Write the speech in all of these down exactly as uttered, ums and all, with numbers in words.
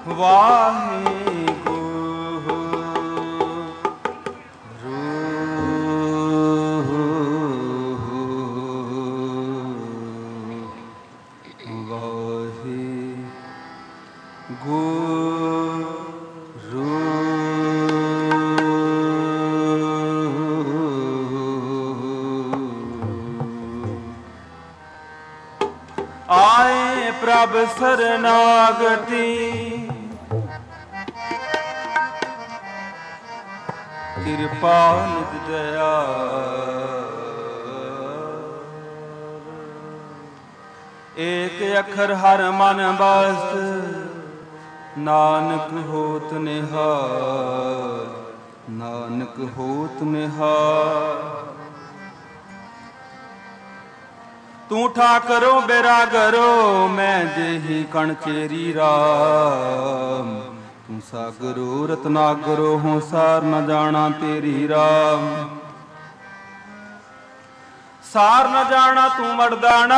ਵਾਹਿਗੁਰੂ ਆਏ ਪ੍ਰਭ ਸਰਨਾਗਤੀ ਕਿਰਪਾ ਨਿਤ ਦਇਆ ਏਕ ਅੱਖਰ ਹਰ ਮਨ ਬਸਤ ਨਾਨਕ ਹੋਤ ਨਿਹਾਲ ਨਾਨਕ ਹੋਤ ਨਿਹਾਲ ਤੂੰ ਠਾਕਰੋ ਬਿਰਾਗਰੋ ਮੈਂ ਜਿਹੀ ਕਣ ਚੇਰੀ ਰਾਮ ਤੂੰ ਸਾਗਰੋ ਰਤਨਾਗਰੋ ਹੋ ਸਾਰ ਨ ਜਾਣਾ ਤੇਰੀ ਰਾਮ ਸਾਰ ਨ ਜਾਣਾ ਤੂੰ ਮਰਦਾਣਾ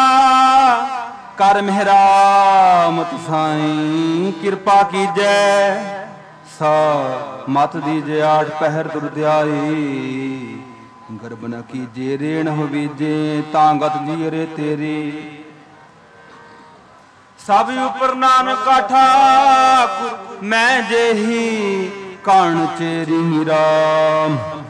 ਕਰ ਮਿਹਰਾਮਤ ਸਾਈਂ ਕਿਰਪਾ ਕੀਜੈ ਸਾ ਮਤ ਦੀਜੈ ਆਠ ਪਹਿਰ ਦੁਰਦਿਆਈ ਗਰਬ ਨ ਕੀਜੇ ਰੇਣ ਹੋਵੀਜੇ ਤਾਂਗਤ ਜੀਰੇ ਤੇਰੀ ਸਭ ਉਪਰ ਨਾਨਕ ਠਾਕੁਰ ਮੈਂ ਜਿਹੀ ਕਣ ਚੇਰੀ ਰਾਮ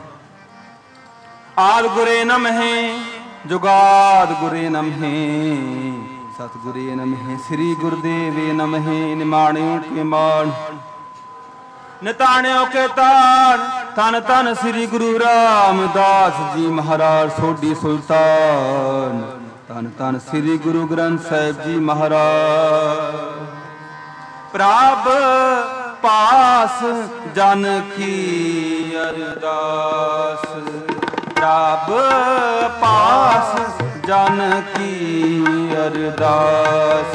ਆਦ ਗੁਰੇ ਨਮਹਿ ਜੁਗਾਦ ਗੁਰੇ ਨਮਹਿ ਸਤਿਗੁਰੇ ਨਮਹਿ ਸ੍ਰੀ ਗੁਰਦੇਵੇ ਨਮਹਿ ਨਿਮਾਣਿਓ ਕੇ ਮਾਣ ਨਿਤਾਣਿਓ ਕੇ ਤਾਣ ਧੰਨ ਧੰਨ ਸ੍ਰੀ ਗੁਰੂ ਰਾਮਦਾਸ ਜੀ ਮਹਾਰਾਜ ਸੋਢੀ ਸੁਲਤਾਨ ਧੰਨ ਧੰਨ ਸ੍ਰੀ ਗੁਰੂ ਗ੍ਰੰਥ ਸਾਹਿਬ ਜੀ ਮਹਾਰਾਜ ਪ੍ਰਭ ਪਾਸ ਜਨ ਕੀ ਅਰਦਾਸ ਪ੍ਰਭ ਪਾਸ ਜਨ ਕੀ ਅਰਦਾਸ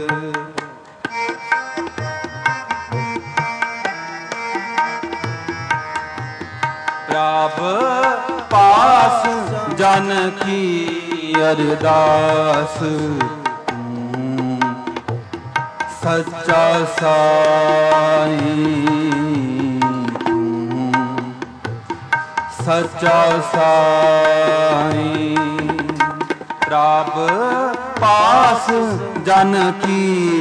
ਪ੍ਰਭ ਪਾਸ ਜਨ ਕੀ ਅਰਦਾਸ ਸੱਚਾ ਸਾਈਂ ਸੱਚਾ ਸਾਈਂ ਪ੍ਰਭ ਪਾਸ ਜਨ ਕੀ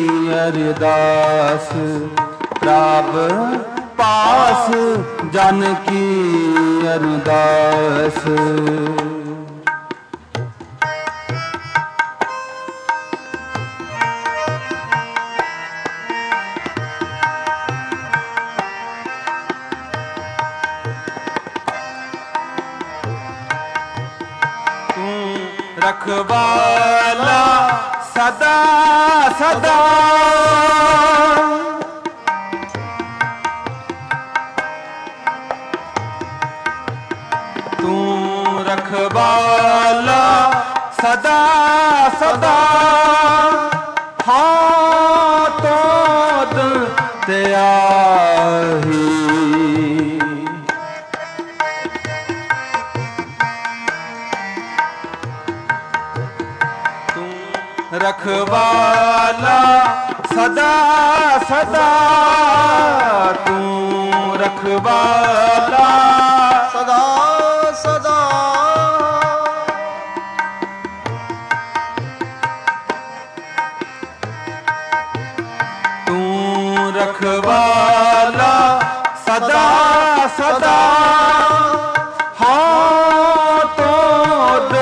ਅਰਦਾਸ ਪ੍ਰਭ ਪਾਸ ਜਨ ਕੀ ਅਰਦਾਸ ਤੂੰ ਰਖਵਾਲਾ ਸਦਾ ਸਦਾ ਰਖਵਾਲਾ ਸਦਾ ਸਦਾ ਹਾਂ ਤੋਦ ਤਿਆਹੀ ਤੂੰ ਰਖਵਾਲਾ ਸਦਾ ਸਦਾ ਤੂੰ ਰਖਵਾਲਾ ਸਦਾ ਸਦਾ ਤੂੰ ਰਖਵਾਲਾ ਸਦਾ ਸਦਾ ਹਾਂ ਤੋਦ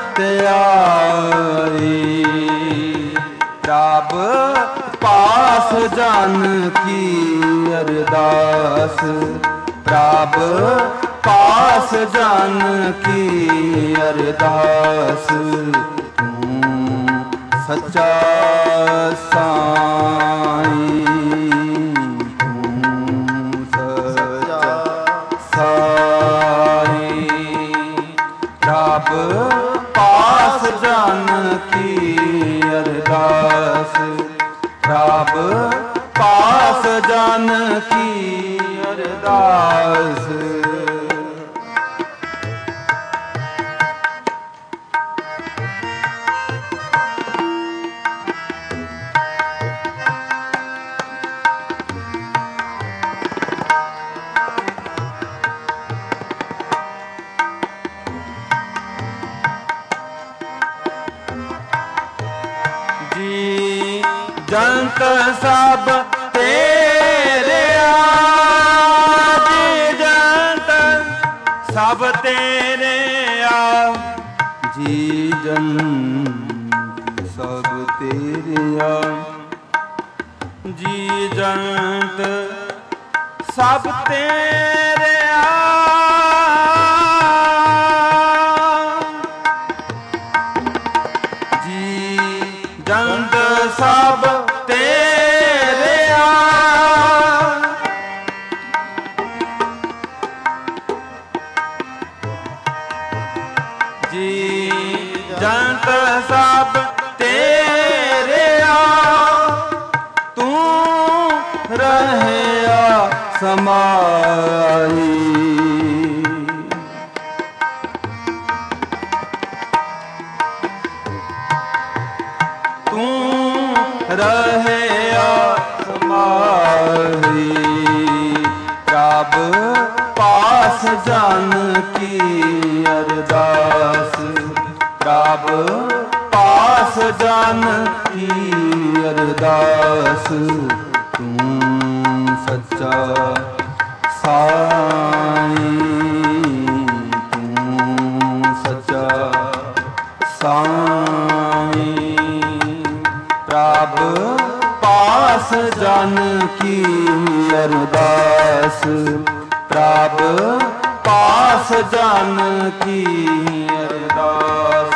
ਤਿਆਰੀ ਰੱਬ ਪਾਸ ਜਨ ਕੀ ਅਰਦਾਸ ਪ੍ਰਭ ਪਾਸ ਜਨ ਕੀ ਅਰਦਾਸ ਤੂੰ ਸੱਚਾ ਸਾਈਂ ਤੂੰ ਸੱਚਾ ਸਾਈਂ ਰੱਬ ਪਾਸ ਜਨ ਕੀ ਅਰਦਾਸ ਰੱਬ ਪਾਸ ਜਨ ਕੀ ਅਰਦਾਸ ਜੰਤ ਸਭ ਤੇਰਿਆ ਜੀ ਜੰਤ ਸਭ ਤੇਰਿਆ ਜੀ ਜੰਤ ਸਭ ਤੇਰਿਆ ਜੀ ਜੰਤ ਸਭ ਤੇਰਿਆ ਜੀ ਜੰਤ ਸਭ ਤੇਰਿਆ ਜੀ ਜੰਤ ਸਭ ਤੇਰਿਆ ਤੂੰ ਰਹਿਆ ਸਮਾਈ ਤੂੰ ਰਹਿਆ ਸਮਾਈ ਪ੍ਰਭ ਪਾਸ ਜਨ ਕੀ ਅਰਦਾਸ ਪ੍ਰਭ ਪਾਸ ਜਨ ਕੀ ਅਰਦਾਸ ਤੂੰ ਸੱਚਾ ਸਾਈਂ ਤੂੰ ਸੱਚਾ ਸਾਈਂ ਪ੍ਰਭ ਪਾਸ ਜਨ ਕੀ ਅਰਦਾਸ ਪ੍ਰਭ ਪਾਸ ਜਨ ਕੀ ਅਰਦਾਸ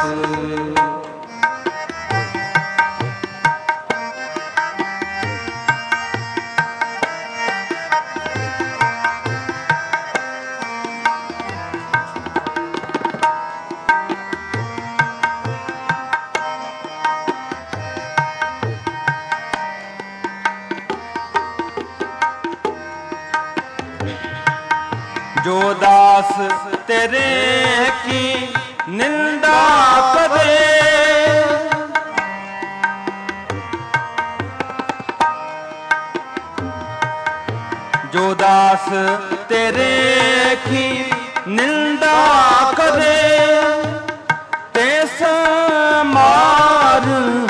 ਜੋ ਦਾਸ ਤੇਰੇ ਕੀ ਨਿੰਦਾ ਕਰੇ ਜੋ ਦਾਸ ਤੇਰੇ ਕੀ ਨਿੰਦਾ ਕਰੇ ਤਿਸ ਮਾਰ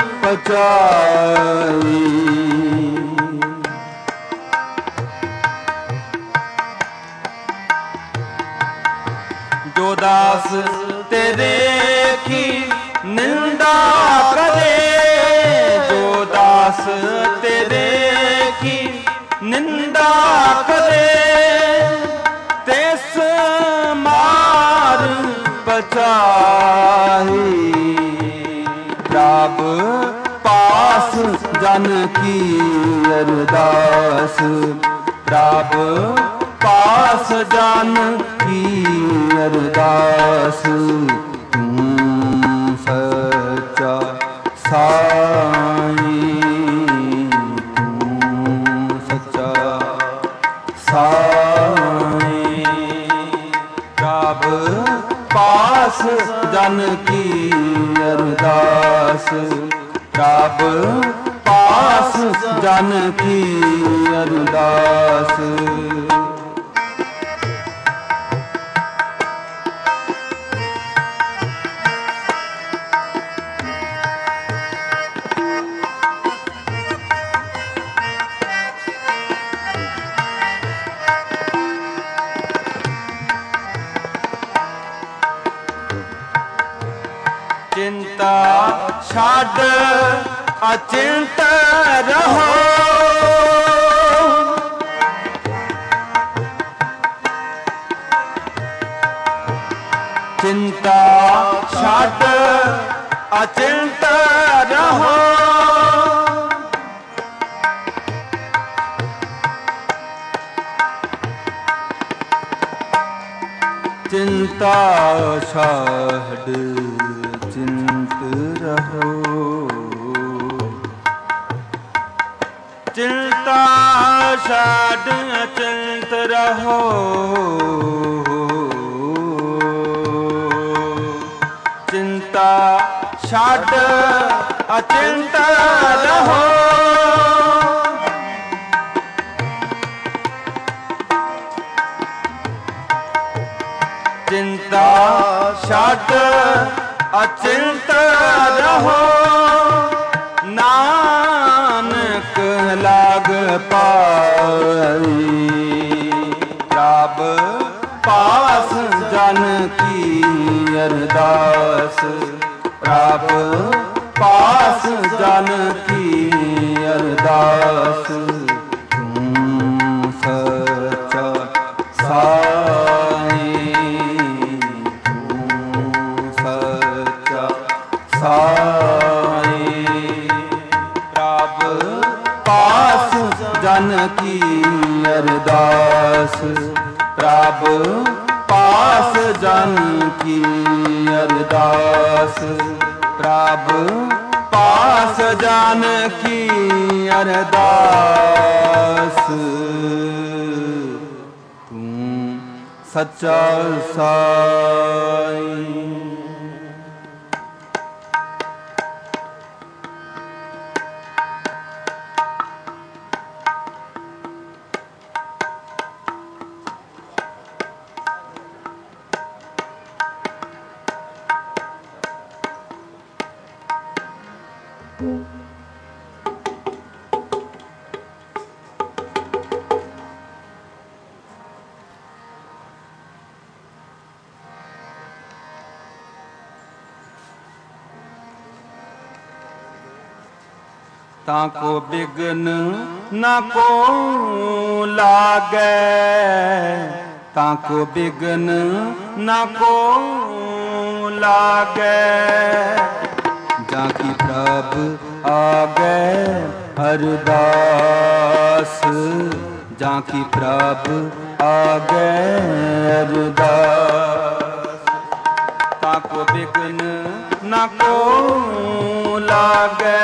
ਪਚਾਈ ਜੋ ਦਾਸ ਤੇਰੇ ਕੀ ਨਿੰਦਾ ਕਰੇ ਜੋ ਦਾਸ ਤੇਰੇ ਕੀ ਨਿੰਦਾ ਕਰੇ ਤਿਸ ਮਾਰ ਪਚਾਹੀ ਪ੍ਰਭ ਪਾਸ ਜਨ ਕੀ ਅਰਦਾਸ ਪ੍ਰਭ ਪਾਸ ਜਨ ਕੀ ਅਰਦਾਸ ਤੂੰ ਸੱਚਾ ਸਾਈਂ ਤੂੰ ਸੱਚਾ ਸਾਈਂ ਪ੍ਰਭ ਪਾਸ ਜਨ ਕੀ ਅਰਦਾਸ ਪ੍ਰਭ ਪਾਸ ਜਨ ਕੀ ਅਰਦਾਸ ਚਿੰਤਾ ਛੱਡ ਅਚਿੰਤ ਰਹੋ ਚਿੰਤਾ ਛੱਡ ਅਚਿੰਤ ਰਹੋ ਚਿੰਤਾ ਛੱਡ ਚਿੰਤ ਰਹੋ ਚਿੰਤਾ ਛੱਡ ਚਿੰਤ ਰਹੋ ਚਿੰਤਾ ਛੱਡ ਅਚਿੰਤ ਰਹੋ ਚਿੰਤਾ ਛੱਡ ਅਚਿੰਤ ਰਹੋ ਨਾਨਕ ਪ੍ਰਭ ਪਾਸ ਜਨ ਕੀ ਅਰਦਾਸ। ਤੂੰ ਸੱਚਾ ਸਾਈਂ, ਤੂੰ ਸੱਚਾ ਸਾਈਂ। ਪ੍ਰਭ ਪਾਸ ਜਨ ਕੀ ਅਰਦਾਸ। ਪ੍ਰਭ ਪਾਸ ਜਨ ਕੀ ਅਰਦਾਸ। ਪ੍ਰਭ ਪਾਸ ਜਨ ਕੀ ਅਰਦਾਸ। ਤੂੰ ਸੱਚਾ ਸਾਈਂ। ताको बिघ्न न को लागै। ताको बिघ्न न को लागै। जाकी प्रभ आगै अरदास। जाकी प्रभ आगै अरदास। ताको बिघ्न न को लागै।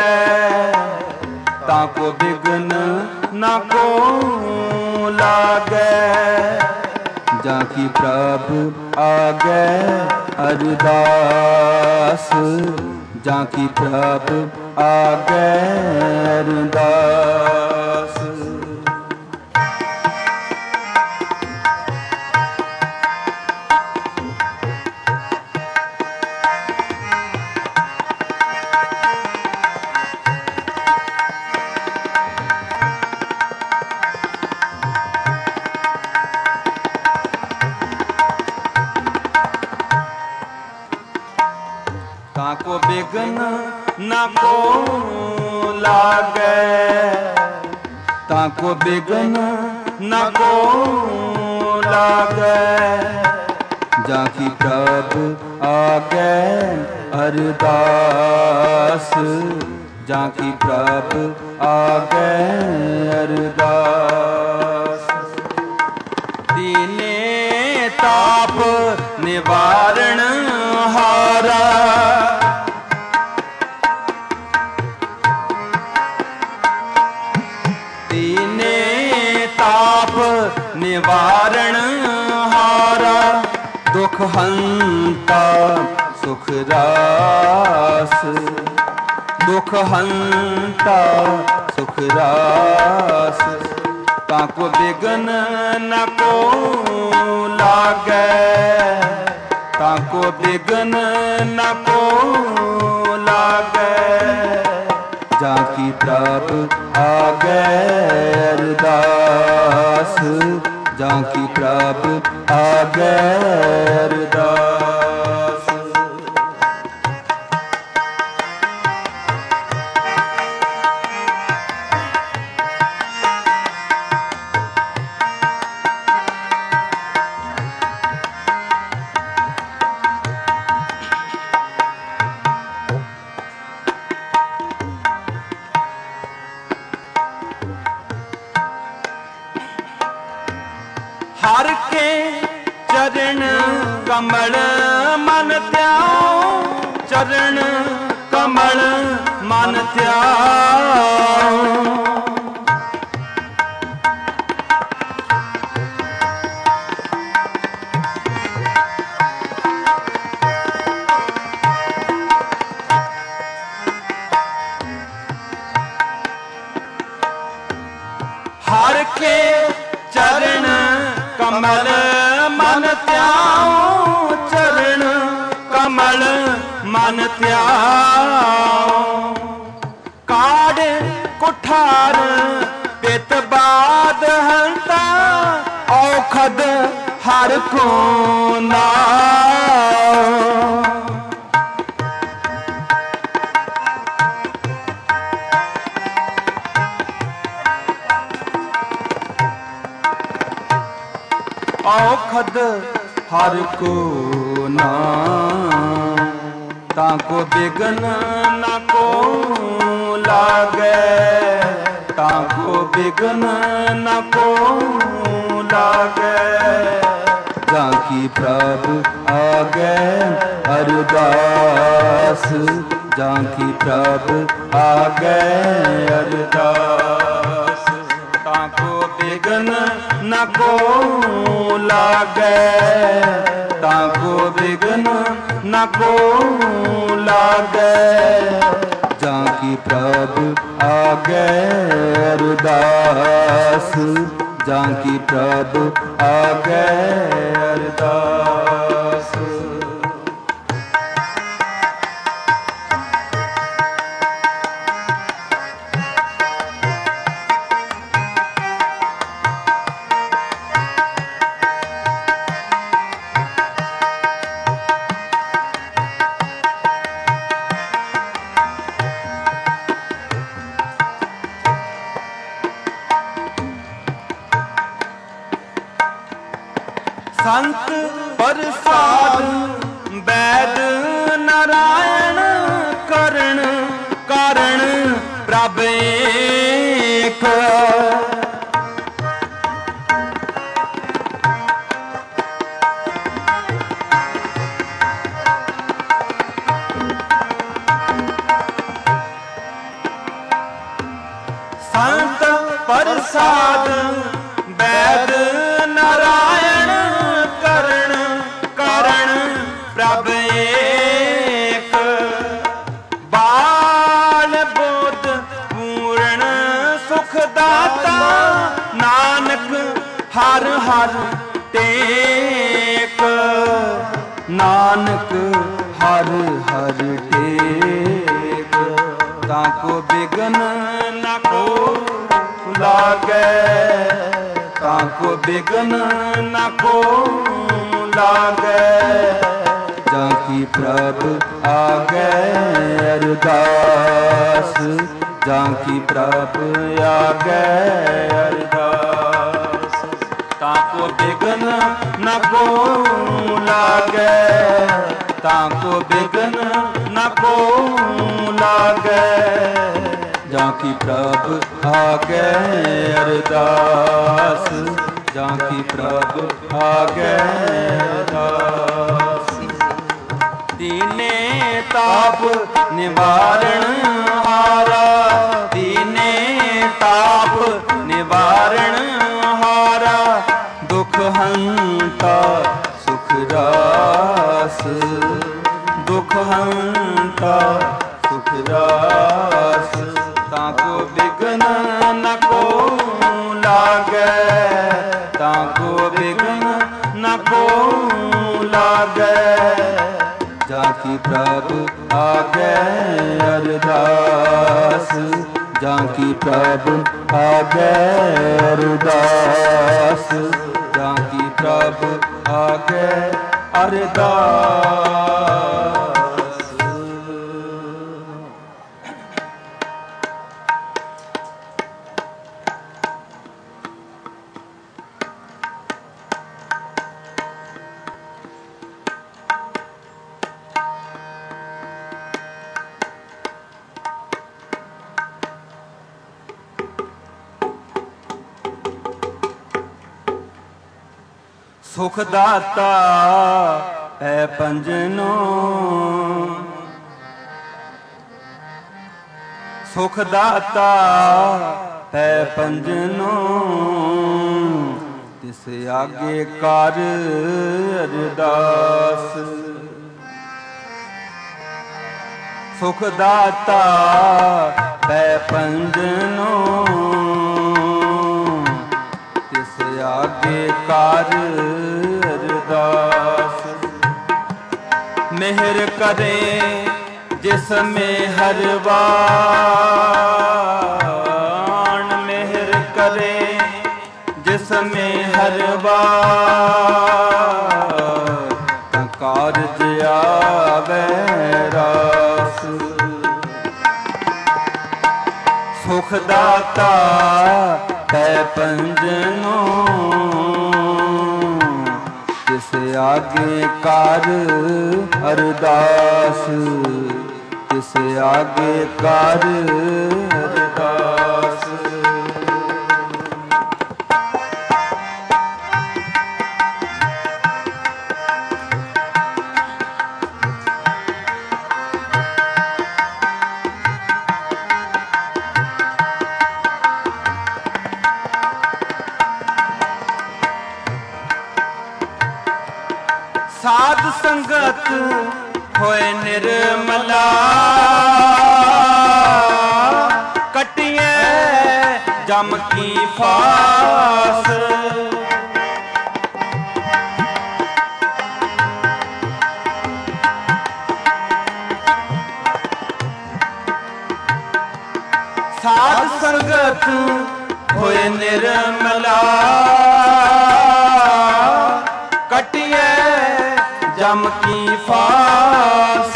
ताको बिघ्न न को लागै। जाकी प्रभ आगै अरदास। जाकी प्रभ आगै अरदास। ताको बिघ्न न को लागै। ताको बिघ्न न को लागै। जाकी प्रभ आगै अरदास। जाकी प्रभ आगै अरदास। दीने ताप निवारण हारा। दीने ताप निवारण हारा। दुख हंता सुख रास। दुख हंता सुख रास। ताको बिघ्न न को लागै। ताको बिघ्न न को लागै। जाकी प्रभ आगै अरदास। जाकी प्रभ आगै अरदास। हर के चरण कमल मन त्याओ। चरण कमल मन त्याओ। हर के चरण कमल मन त्याओ। चरण कमल मन त्याओ। काढ़ कुठार पित बाद हंता। औखद हर को नाओ। औखद हर को नाम, ताको बिघन न को लागे, ताको बिघन न को लागे। जाकी प्रभु आगे अरदास, जाकी प्रभु आगे अरदास। ताको बिघन न को लागे, ताको बिघन न को लागे। जाकी प्रभु आगे अरदास, जाकी प्रभु आगे अरदास। संत प्रसाद वैद नारायण करण कारण प्रभ एक। संत प्रसाद वैद नारायण करण कारण प्रभ एक। बाल बोध पूर्ण सुख दाता नानक हर हर टेक, नानक हर हर टेक। ताको बिघन न को लागे, ताको बिघन न को लागे। जाकी प्रभु आगे अरदास, जाकी प्रभु आगे अरदास। ताको बिघन न को लागे, ताको बिघन न को लागे। जाकी प्रभु आगे अरदास, जाकी प्रभु आगे अरदास। दीने ताप निवारण हारा, दीने ताप निवारण हारा। दुख हंता सुख रास, दुख हंता सुख रास। ताको बिघन न को लागे, ताको बिघन न को लागे। जाकी प्रभु आगे अरदास, जाकी प्रभु आगे अरदास, जाकी प्रभु आगे अरदास। सुख दाता है पंजनो, सुख दाता है पंजनो। तिस आगे कर अरदास, सुख दाता है पंजनो। आगे कार अरदास। मेहर करे जिसमें हर वाण, मेहर करे जिसमें हर वाण। कारज आवे रास, सुख दाता है पंजनो। आगे कार अरदास, तिस आगे कार अरदास। साध संगत होए निर्मला, कटिए जम की फास। साध संगत होए निर्मला, कटिए जम की फास।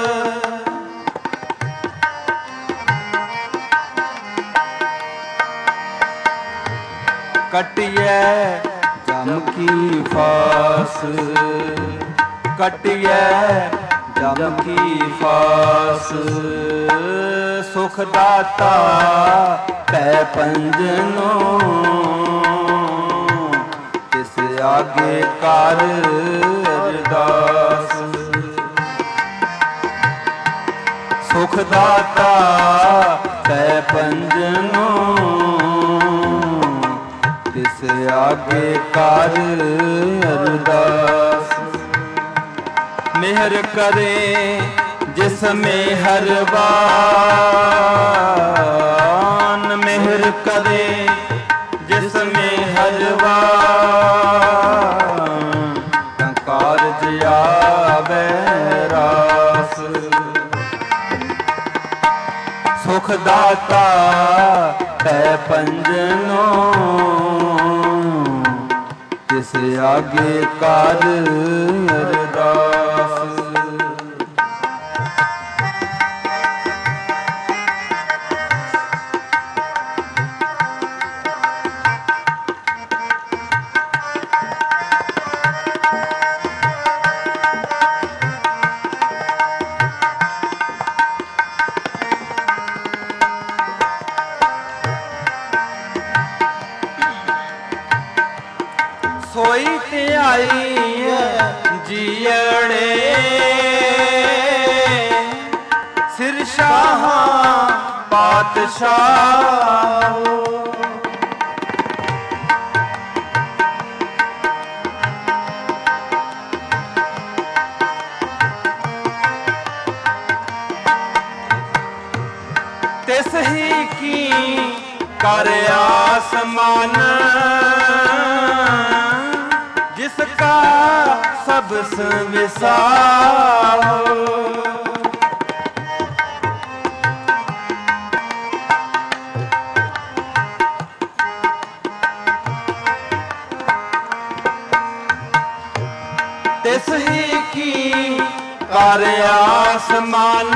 कटिए जम की फास, कटिए जम की फास। सुख दाता पै पंजनो, तिस आगे कार अरदास। सुख दाता पै पंजनो, तिस आगे कार अरदास। मेहर करे जिसमें हर बान, मेहर करे जिसमें हर बान, कारज आवे रास। सुख दाता है पंजनो, तिस आगे कार अरदास। सोई ते आई जियड़े, सिर शाह पातशाह। तिस ही की कर आसमान, जिसका सब विसार। तिस ही की कर आसमान,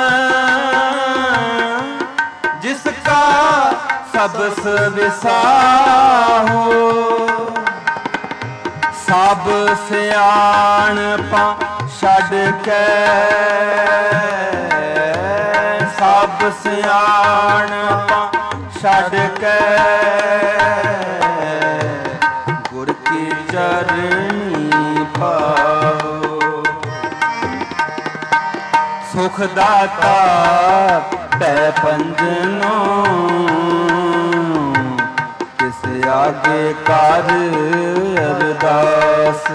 जिसका सब विसार हो। सब सियाणपा छड़ के, सब सियाणपा छड़ के, गुर की चरणी पाओ। सुख दाता पै पंजनो, तिस आगे कार अरदास।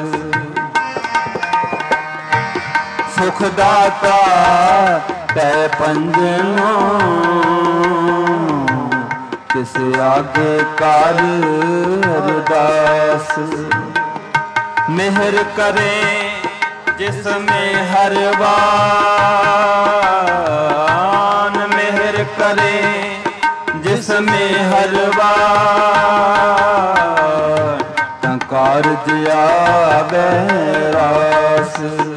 सुख दाता पै पंजनो, तिस आगे कार अरदास। मेहर करे जिसमें हर बान, मेहर करे जिसमें हर बार, कारज आवे रास।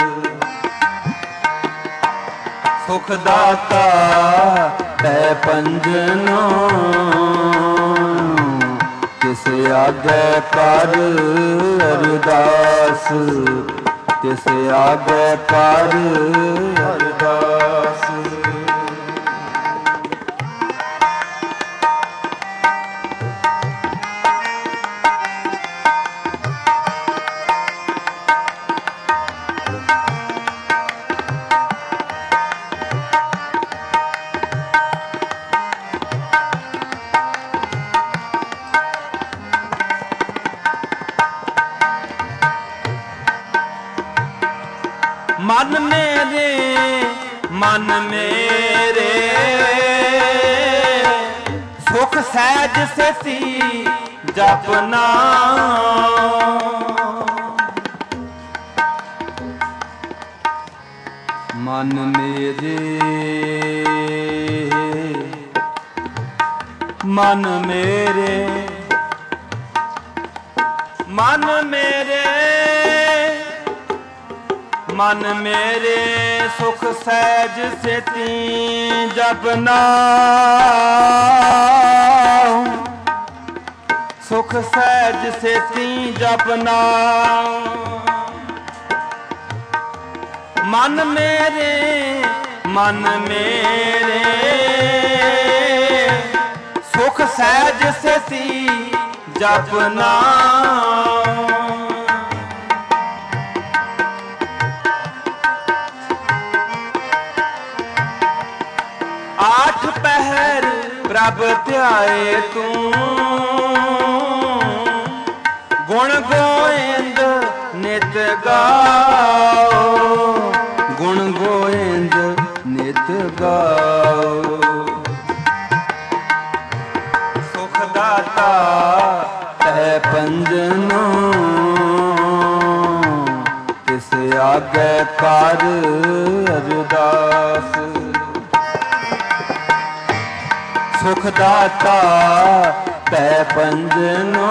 सुख दाता है पंजनो, तिस आगे कर अरदास, तिस आगे कर अरदास। मन मेरे मन मेरे सुख सहज सेती जपना, मन मेरे मन मेरे मन मेरे मन मेरे सुख सहज सेती जपना, सुख सहज सेती जपना। मन मेरे मन मेरे सुख सहज सेती जपना, आठ पहर प्रभ ध्याए तू, गुण गोविंद नित गाओ, गुण गोविंद नित गाओ। सुख दाता तै पंजनो, तिस आगे कर अरदास। सुख दाता तै पंजनो,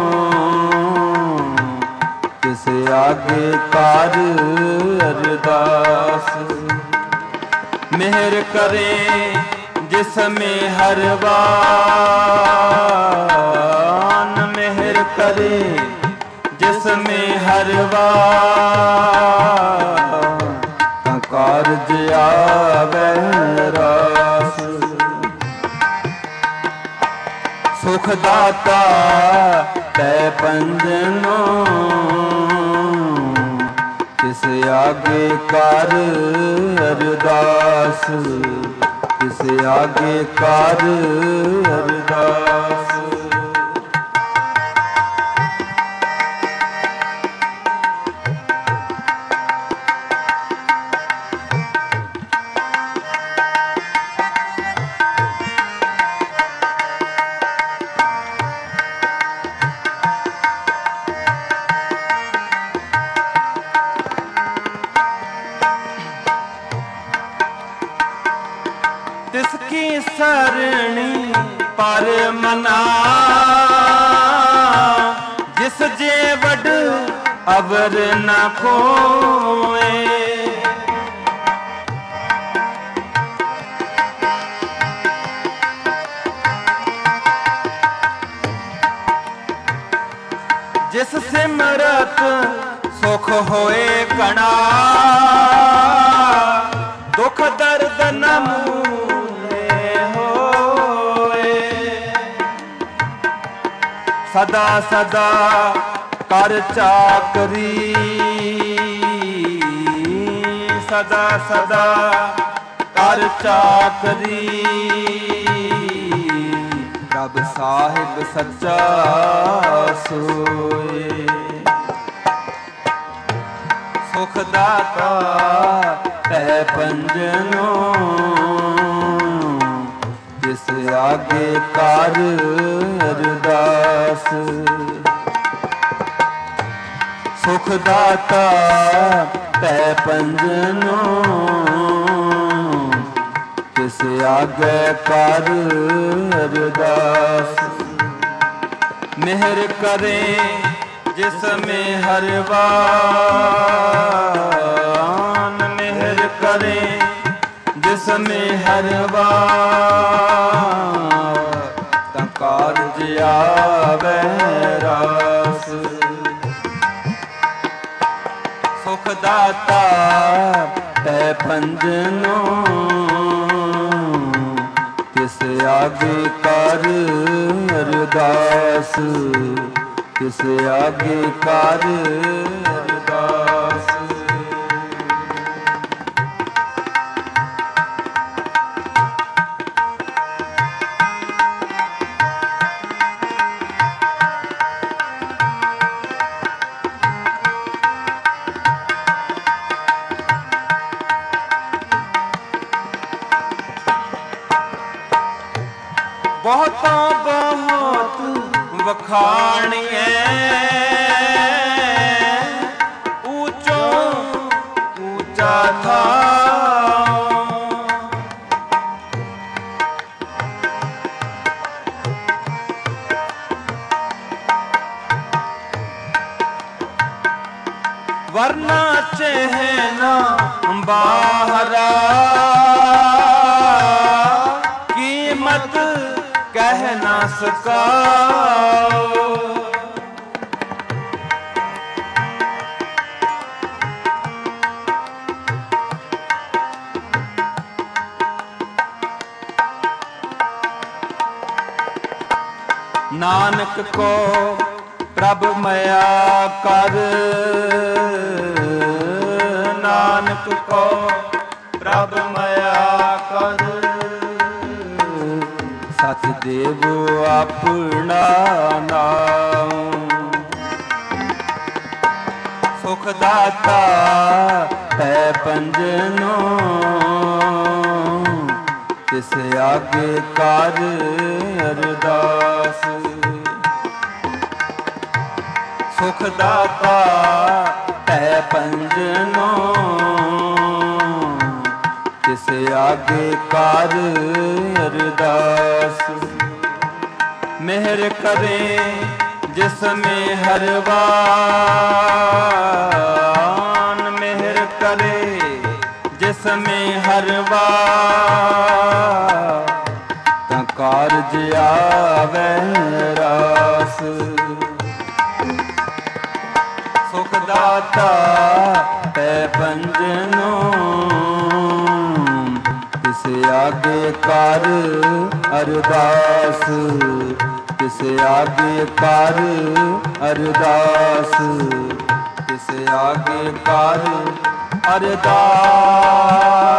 तिस आगे कर अरदास। मेहर करे जिसमें हरवान, मेहर करे जिसमें हरवान, कारज आवे रास। सुख दाता तै पंजनो, तिस आगे कर अरदास, तिस आगे कर अरदास। तिसकी सरणी पर मना, जिस जे वड अवर न खोए। जिस सिमरत सुख होए कणा, दुख दर्द न सदा सदा कर चाकरी, सदा सदा कर चाकरी। रब साहिब सच्चा सोए, सुख दाता तै पंजनो, तिस आगे कर अरदास। सुख दाता तै पंजनो, तिस आगे कर अरदास। मेहर करे जिसमें हरवान, मेहर करे जिसमें हरवान, कारज ਕਾਰਜ ਆਵੈ ਰਾਸ। ਸੁਖ ਦਾਤਾ ਤੈ ਭੰਜਨੋ ਤਿਸ ਆਗੇ ਕਰ ਅਰਦਾਸ। ਤਿਸ ਆਗੇ ਕਰ ਅਰਦਾਸ। ਬਹੁਤਾ ਬਹੁਤ ਵਖਾਣੀਐ ਊਚੋ ਊਚਾ ਥਾਉ। ਵਰਨਾ ਚਹਿਨਾ ਬਾਹਰਾ ਕੀਮਤ ਕਹਿ ਨਾ ਸਕਾਓ। ਨਾਨਕ ਕੋ ਪ੍ਰਭ ਮਇਆ ਕਰ। ਨਾਨਕ ਕੋ ਪ੍ਰਭ ਮਇਆ ਕਰ। ਸਤਿ ਦੇਵ ਆਪਣਾ ਨਾਮ। ਸੁਖ ਦਾਤਾ ਤੈ ਭੰਜਨੋ ਤਿਸ ਆਗੇ ਕਰ ਅਰਦਾਸ। ਸੁਖ ਦਾਤਾ ਤੈ ਭੰਜਨੋ ਤਿਸ ਆਗੇ ਕਰ ਅਰਦਾਸ। ਮਿਹਰ ਕਰੇ ਜਿਸ ਮੇ ਹਰਵਾਨ। ਮਿਹਰ ਕਰੇ ਜਿਸ ਮੇ ਹਰਵਾਨ ਤਾਂ ਕਾਰਜ ਆਵੈ ਰਾਸ। ਸੁਖ ਦਾਤਾ ਤੈ ਭੰਜਨੋ ਤਿਸ ਆਗੇ ਕਰ ਅਰਦਾਸ। ਤਿਸ ਆਗੇ ਕਰ ਅਰਦਾਸ। ਤਿਸ ਆਗੇ ਕਰ ਅਰਦਾਸ।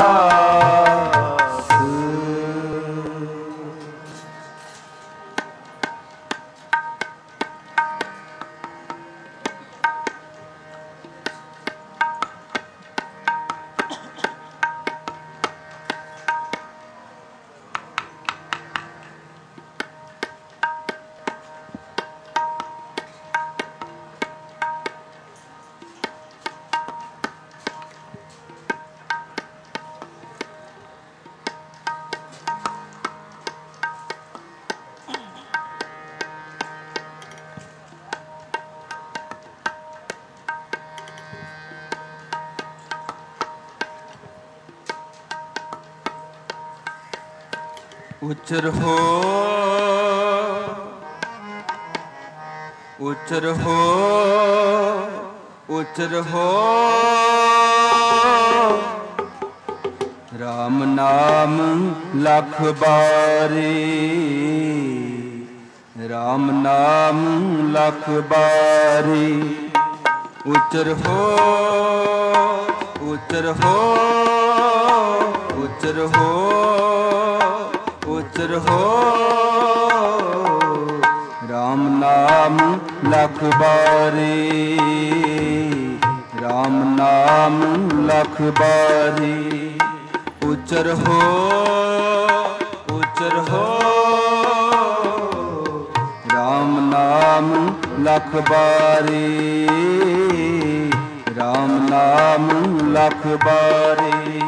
ਉਚਰ ਹੋ ਉਚਰ ਹੋ ਉਚਰ ਹੋ ਰਾਮ ਨਾਮ ਲਖ ਬਾਰੀ। ਰਾਮ ਨਾਮ ਲਖ ਬਾਰੀ। ਉਚਰ ਹੋ ਉਚਰ ਹੋ ਉਚਰ ਹੋ ਉਚਰ ਹੋ ਰਾਮ ਨਾਮ ਲਖ ਬਾਰੀ। ਰਾਮ ਨਾਮ ਲਖ ਬਾਰੀ। ਉਚਰ ਹੋ ਉਚਰ ਹੋ ਰਾਮ ਨਾਮ ਲਖ ਬਾਰੀ। ਰਾਮ ਨਾਮ ਲਖ ਬਾਰੀ।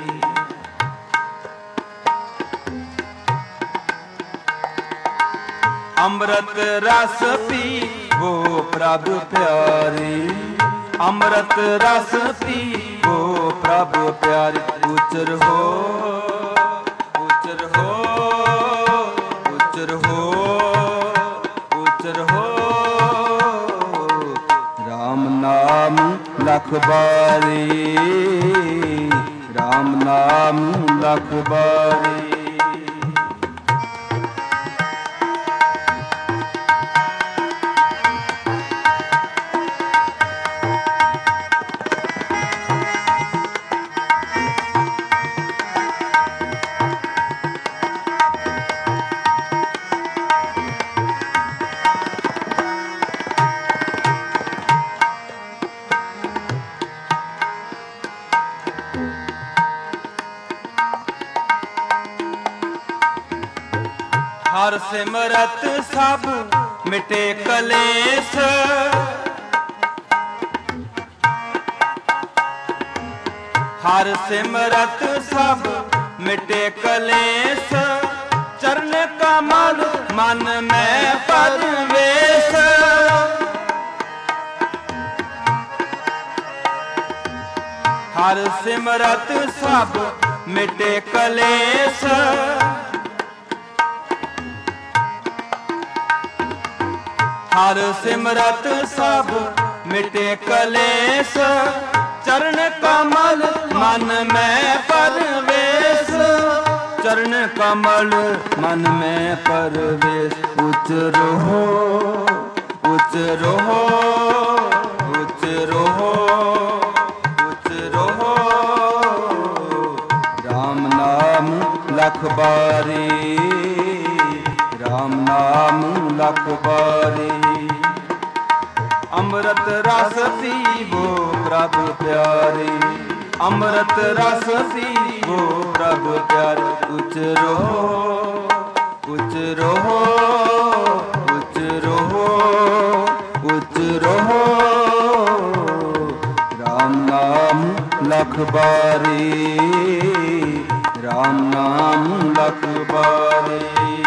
ਅੰਮ੍ਰਿਤ ਰਸ ਪੀਵੋ ਪ੍ਰਭ ਪਿਆਰੀ। ਅੰਮ੍ਰਿਤ ਰਸ ਪੀਵੋ ਪ੍ਰਭ ਪਿਆਰੀ। ਉਚਰ ਹੋ ਉਚਰ ਹੋ ਉਚਰ ਹੋ लख बारी, राम नाम लख बारी। हर सिमरत सब मिटे कलेस, हर सिमरत सब मिटे कलेस, चरण कमल मन में परवेश। हर सिमरत सब मिटे कलेस, हर सिमरत सब मिटे कलेस, चरण कमल मन में परवेश। चरण कमल मन में परवेश। उच्च रहो उच्च रहो उच्च रहो उच्च रहो, राम नाम लख बारी, राम नाम लख बारी। अमृत रस पीवो प्रभु प्यारे, अमृत रस पीवो प्रभु प्यारे। उच्च रहो उच्च रहो उच्च रहो उच्च रहो, राम नाम लख बारी, राम नाम लख बारी।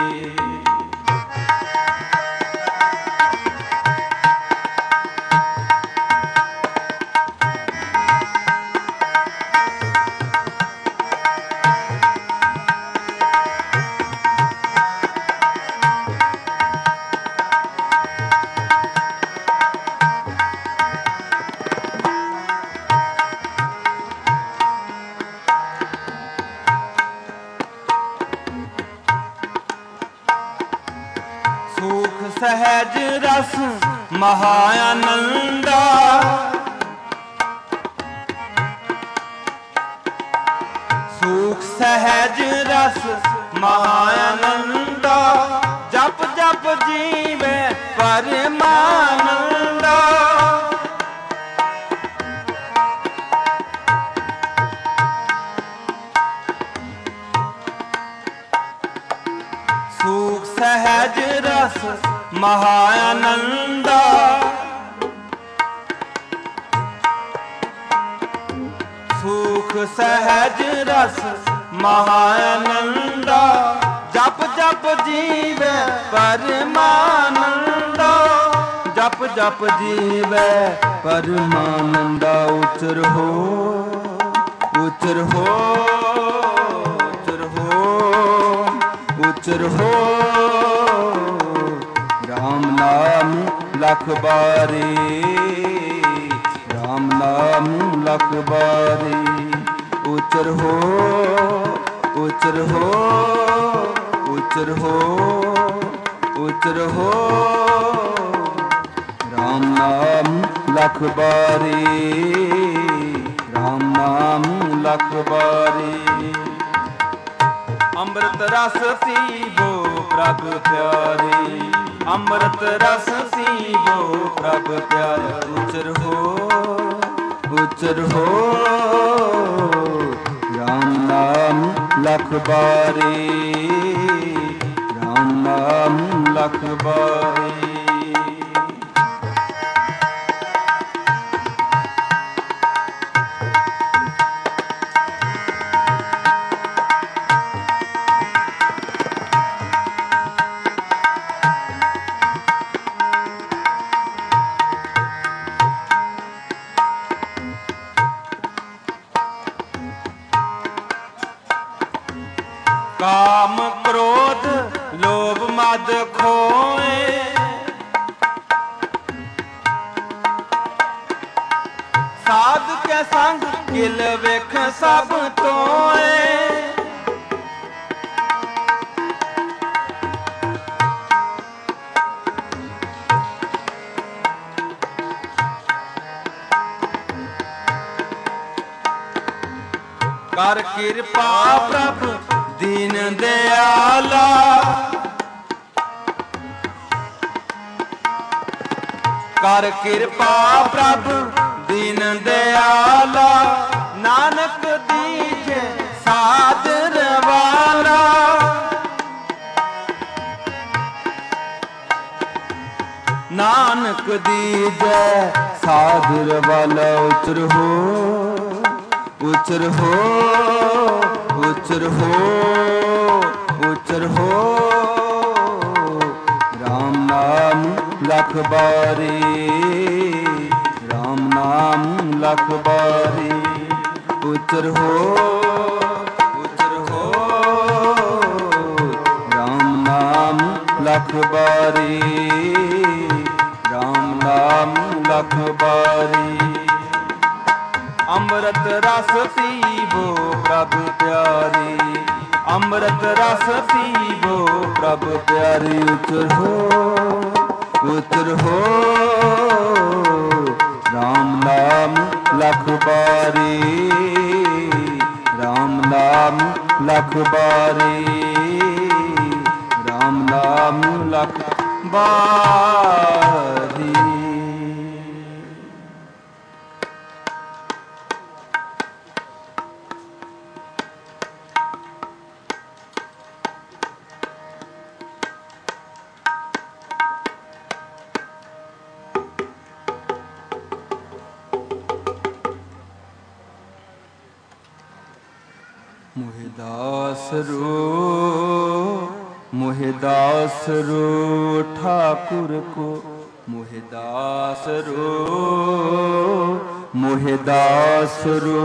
सुख सहज रस महाआनंदा, सुख सहज रस महाआनंदा, जप जप जीवे परमानंदा। सुख सहज रस महाआनंदा, सुख सहज रस महाआनंदा, जप जप जीवे परमानंदा। जप जप जीवे परमानंदा। उच्च रहो उच्च रहो उच्च रहो उच्च रहो, राम नाम लख बारी, राम नाम लख बारी। उच्च रहो उच्च रहो उच्च रहो उच्च रहो, राम नाम लख बारी, राम नाम लख बारी। अमृत रस पीवो प्रभु प्यारे, अमृत रस पीवो प्रभु प्यारे। उच्च रहो उच्च रहो, राम नाम लख बारी, राम नाम लख बारी। काम क्रोध लोभ मद खोए, साध के संग किल वेख सब तोए। कर कृपा प्रभु दीन दयाला, कर कृपा प्रभु दीन दयाला, नानक दीजे सादर वाला। नानक दीजे सादर वाला, उचर हो उचर हो उचर हो उचर हो। राम नाम लख बारी, राम नाम लख बारी। उचर हो उचर हो, राम नाम लख बारी, राम नाम लख बारी। अमृत रस पीवो प्रभु प्यारी, अमृत रस पीवो प्रभु प्यारी। उचर हो उचर हो, राम नाम लख बारी, राम नाम लख बारी, राम नाम लख बारी। मोहि दास रो मोहि दास रो ठाकुर को, मोहि दास रो मोहि दास रो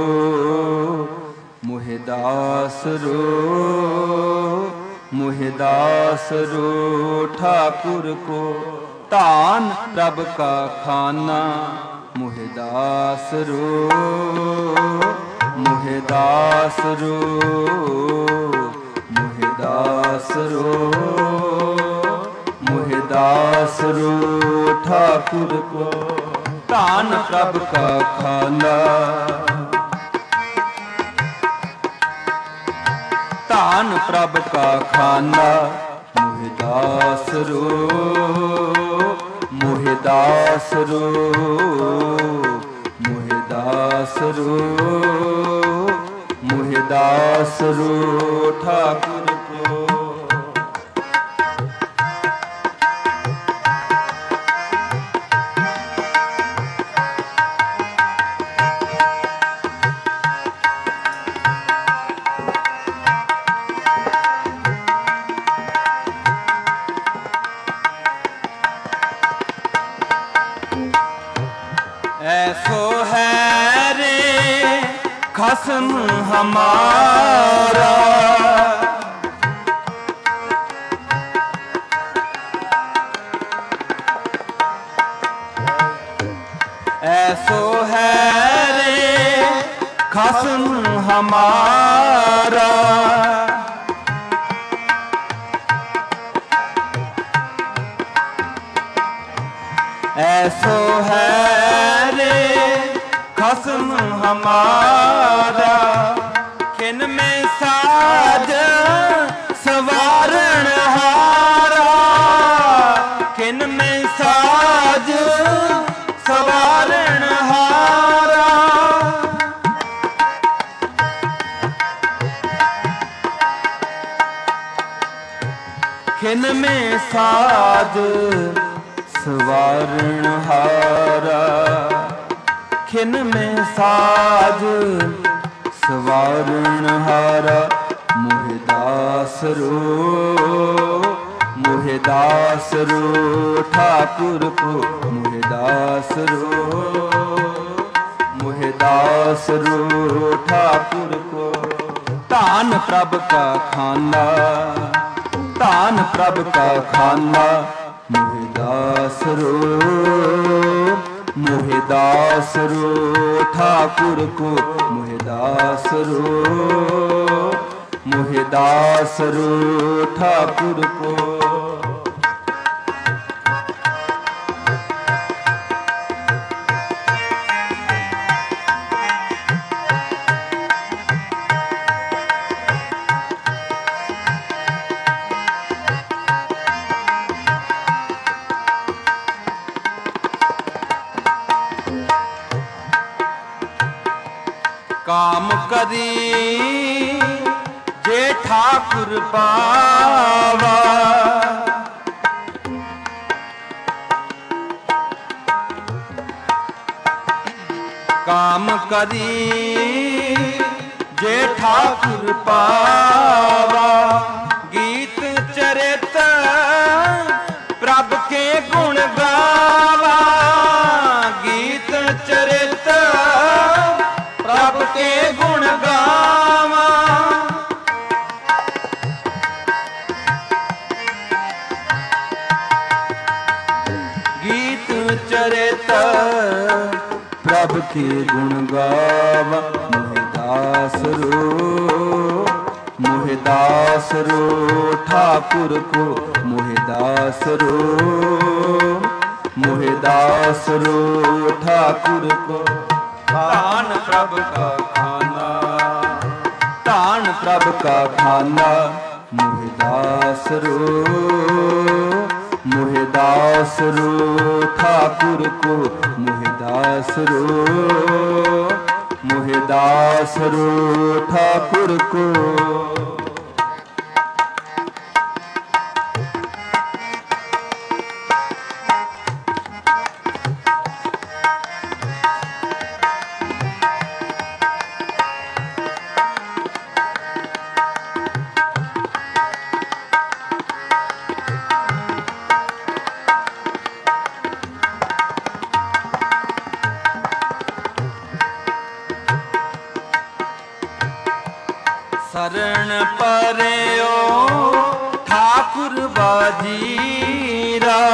मोहि दास रो मोहि दास रो ठाकुर को। तान प्रभ का खाना मोहि दास रो मोहि दास रो मोहि दास रो मोहि दास रो ठाकुर को। तान प्रभ का खाना, तान प्रभ का खाना। मोहि दास रो मोहि दास रो मोहि दास रो मोहि दास रो ठाकुर को। ऐसो है रे खसम हमारा, ऐसो है रे खसम हमारा। ऐसो है रे खसम हमारा। खिन में साज सवारण हारा, खिन में साज सवारण हारा। खिन में साज सवारण हारा, खिन में साज सवारण हारा। मोहि दास रो मोहि दास रो ठाकुर को, मोहि दास रो मोहि दास रो ठाकुर को। तान प्रभ का खाना, तान प्रभ का खाना। मोहि दास रो मोहे दास रो ठाकुर को मोहे दास रो मोहे दास रो ठाकुर को। काम करी जे ठाकुर पावा काम करी जे ठाकुर पावा गीत चरित प्रभ के गुण गावा गीत चरित प्रभ के गुण गावा गीत चरित प्रभ के गुण गावा मोहे दास रो मोहे दास रो ठाकुर को मोहे दास रो मोहे दास रो ठाकुर को। तान प्रभ का खाना तान प्रभ का खाना मोहे दास रो मोहे दास रो ठाकुर को मोहे दास रो मोहे दास रो ठाकुर को। शरण पर्यो ठाकुर बाजीरा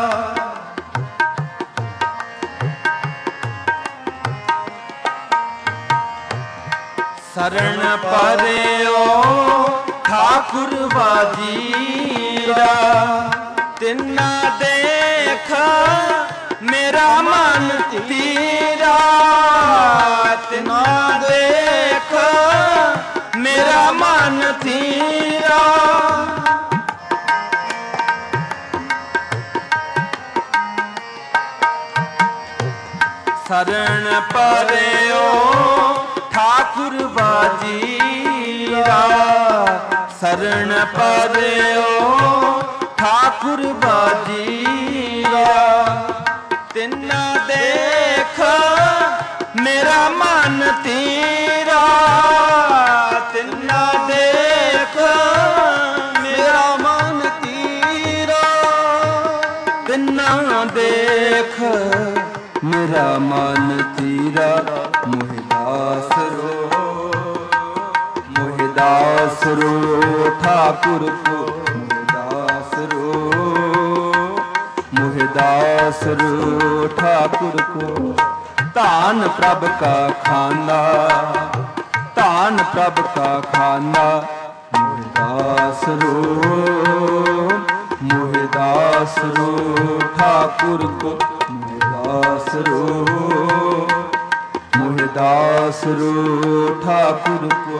शरण पर्यो ठाकुर बाजीरा तिन्ना देख मेरा मन तीरा तिन्ना देख मेरा मन तीरा शरण पर्यो ठाकुर बाजीरा शरण पर्यो ठाकुर बाजीरा तिन्ना देख मेरा मन तीरा तिन्ना देख मेरा मन तीरा तिन्ना देख मेरा मन तीरा मोहे दास रो मोहे दास रो ठाकुर को मोहे दास रो मोहे दास रो ठाकुर को। तान प्रभ का खाना तान प्रभ का खाना मोहे दास रो मोहे दास रो ठाकुर को मोहे दास रो मोहे दास रो ठाकुर को।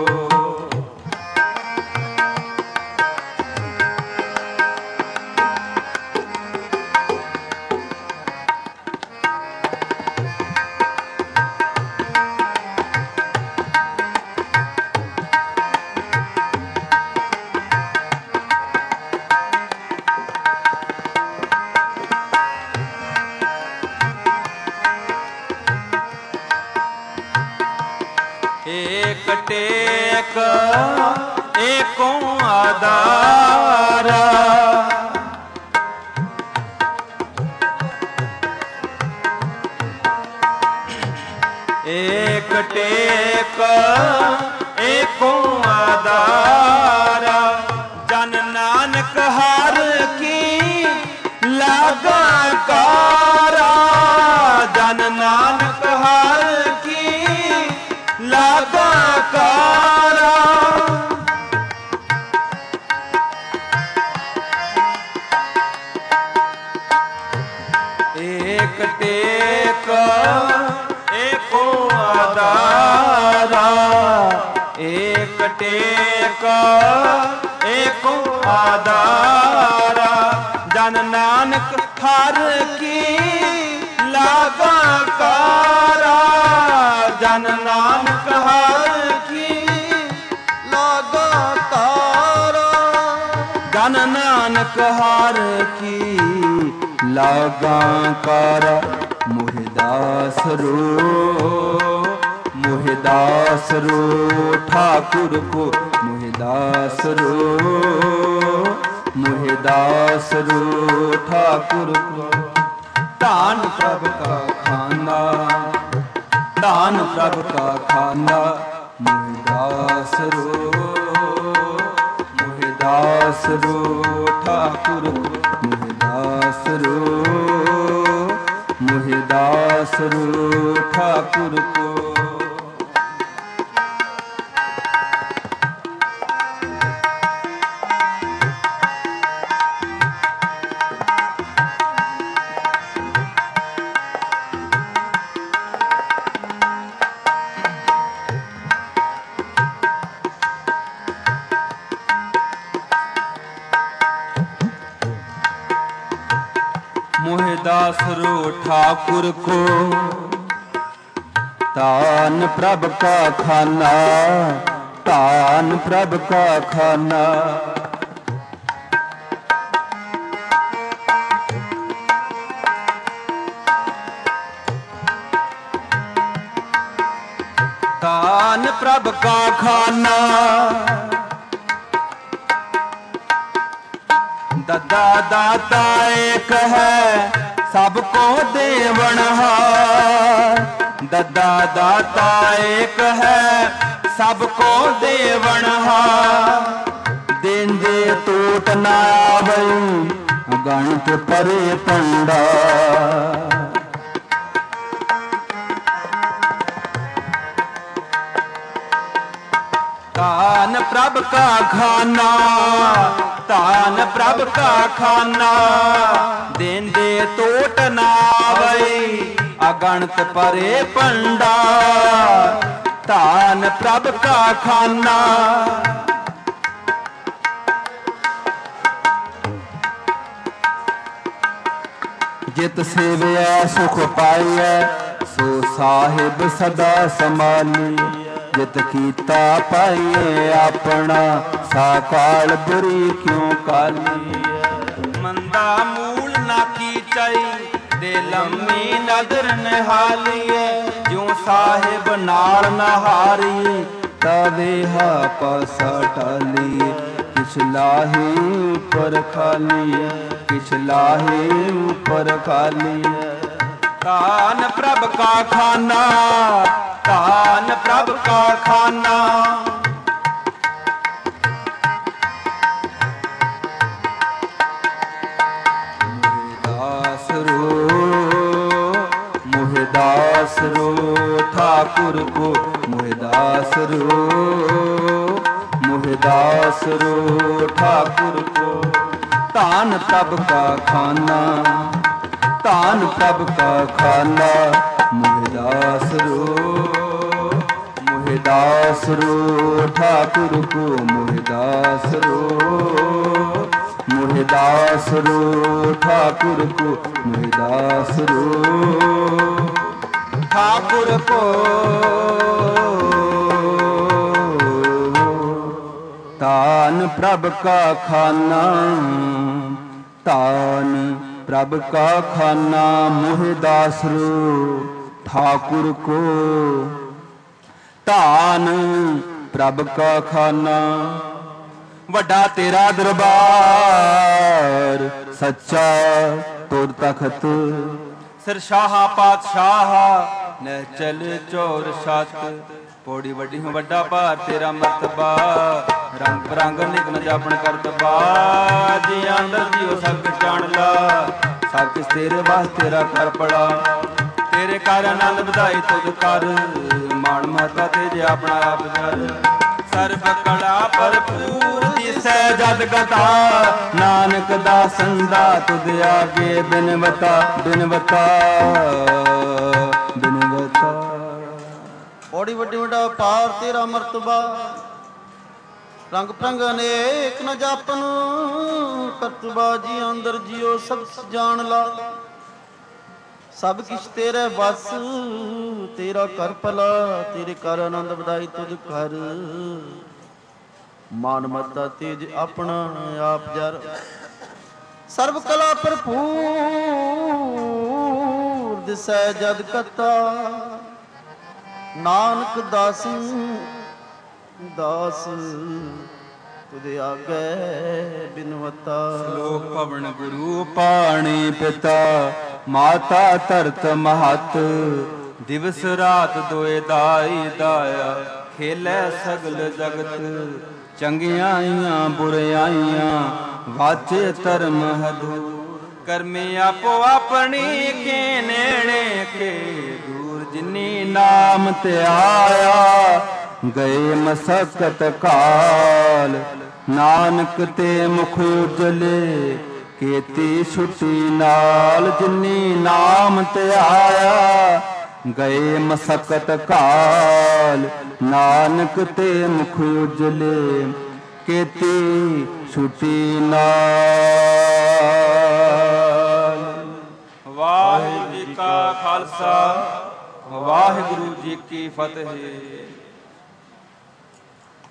एक टेक एको आधारा एक टेक एको आधारा जन नानक हर की लगा कारा ਜਨ ਨਾਨਕ ਹਰ ਕੀ ਲਾਗਾ ਕਾਰਾ। ਏਕ ਟੇਕ ਏਕੋ ਆਧਾਰਾ, ਏਕ ਟੇਕ ਏਕੋ ਆਧਾਰਾ। ਜਨ ਨਾਨਕ ਹਰ ਕੀ ਲਾਗਾ ਕਾਰਾ, ਜਨ ਨਾਨਕ ਹਰ ਕੀ ਲਾਗਾ ਕਾਰਾ। ਜਨ ਨਾਨਕ ਹਰ ਕੀ ਲਾਗਾ ਕਾਰਾ। ਮੋਹਿ ਦਾਸ रो मोहि दास रो ठाकुर को, मोहि दास रो मोहि दास रो ठाकुर को। दान प्रभ का खाना, दान प्रभ का खाना। मोहि दास रो मोहि दास रो ठाकुर को, मोहि दास रो मोहि दास रो ठाकुर को। मोहि दास रो ठाकुर को, तान प्रभ का खाना, तान प्रभ का खाना। तान प्रभ का खाना। ददा दाता एक है सबको देवनहार, ददा दाता एक है सबको देवनहार। देंदे टूट न आवई गणित परे पंडा। तान प्रभ का खाना, तान प्रभ का खाना। देंदे टोट ना आवई अगणित परे पंडा। तान प्रभ का खाना। जित सेवया सुख पाइया, सो साहिब सदा समानी। जित कीता पाइए अपना, साकाल बुरी क्यों काली। मंदा मूल ना कीचई, दे लम्मी नदर निहालिए। ज्यों साहिब नाल नहारी, तवे हा पासा टाली। किछ लाहे ऊपर खाली, किछ लाहे ऊपर खाली। तान प्रभ का खाना, तान प्रभ का खाना। दास रो मोहि दास रो ठाकुर को, मोहि दास रो मोहि दास रो ठाकुर को। तान प्रभ का खाना, तान प्रभ का खाना। मोहि दास रो मोहि दास रो ठाकुर को, मोहि दास रो मोहि दास रो ठाकुर को, मोहि दास रो ठाकुर को। तान प्रभ का खाना, तान प्रभ का खाना। मोहि दास रो ठाकुर को, तान प्रभ का खाना। वड्डा तेरा दरबार, सच्चा तुर तखत। सिर शाहा पातशाह, न चल चोर छत। पौड़ी वड्डी हूँ वड्डा भार तेरा मरतबा। रंग बरंग निगम जापन करतबा। जी अंदर जीओ सब कुछ जान ला, सब कुछ तेरे वास्ते तेरा कर पड़ा। ਤੇਰੇ ਕਰ ਆਨੰਦ ਵਧਾਈ ਤੁਧ ਕਰ, ਮਾਣ ਮਹਤਾ ਤੇਜ ਆਪਣਾ ਆਪ ਜਰ। ਸਰਬ ਕਲਾ ਭਰਪੂਰ ਦਿਸੈ ਜਦ ਗਤਾ, ਨਾਨਕ ਦਾਸਨ ਦਾ ਤੁਧ ਆਗੇ ਬਿਨਵਤਾ ਬਿਨਵਤਾ ਬਿਨਵਤਾ। ਬੜੀ ਵੱਡੀ ਵੱਡਾ ਪਾਰ ਤੇਰਾ ਮਰਤਬਾ, ਰੰਗ ਪ੍ਰੰਗ ਅਨੇਕ ਨ ਜਾਪਨ ਕਰਤਬਾ। ਜੀ ਅੰਦਰ ਜਿਉ ਸਭ ਜਾਣ ਲਾ, ਸਭ ਕਿਛ ਤੇਰੇ ਵਸ ਤੇਰਾ ਕਰ ਭਲਾ। ਤੇਰੇ ਕਰ ਆਨੰਦ ਵਧਾਈ ਤੁਧ ਕਰ, ਮਾਨ ਮਤਾ ਤੇਜ ਆਪਣਾ ਆਪ ਜਰ। ਸਰਬ ਕਲਾ ਭਰਪੂਰ ਦਿਸੈ ਜਦ ਕਤਾ, ਨਾਨਕ ਦਾਸੀ ਦਾਸ ਤੁਧ ਆਗੇ ਬਿਨਵਤਾ। ਸ਼ਲੋਕ ਪਵਨ ਗੁਰੂ ਪਾਣੀ ਪਿਤਾ, ਮਾਤਾ ਧਰਤ ਮਹਤ। ਦਿਵਸ ਰਾਤ ਦੋਏ ਦਾਈ ਦਾਇਆ, ਖੇਲੇ ਸਗਲ ਜਗਤ। ਚੰਗਿਆਈਆਂ ਬੁਰਿਆਈਆਂ ਵਾਚੇ ਧਰਮ ਹਦੂਰ। ਕਰਮੇ ਆਪੋ ਆਪਣੀ ਕੇ ਨੇੜੇ ਕੇ ਦੂਰ। ਜਿਨੀ ਨਾਮ ਤੇ ਆਇਆ ਗਏ ਮਸਕਤ ਕਾਲ, ਨਾਨਕ ਤੇ ਮੁਖ ਉਜਲੇ ਕੀਤੀ ਛੁੱਟੀ ਨਾਲ। ਜਿਨੀ ਨਾਮ ਤੇ ਆਇਆ ਗਏ ਮਸਕਤ ਕਾਲ, ਨਾਨਕ ਤੇ ਮੁਖ ਉਜਲੇ ਕੀਤੀ ਛੁੱਟੀ ਨਾਲ। ਵਾਹਿਗੁਰੂ ਜੀ ਕਾ ਖਾਲਸਾ, ਵਾਹਿਗੁਰੂ ਜੀ ਕੀ ਫਤਿਹ।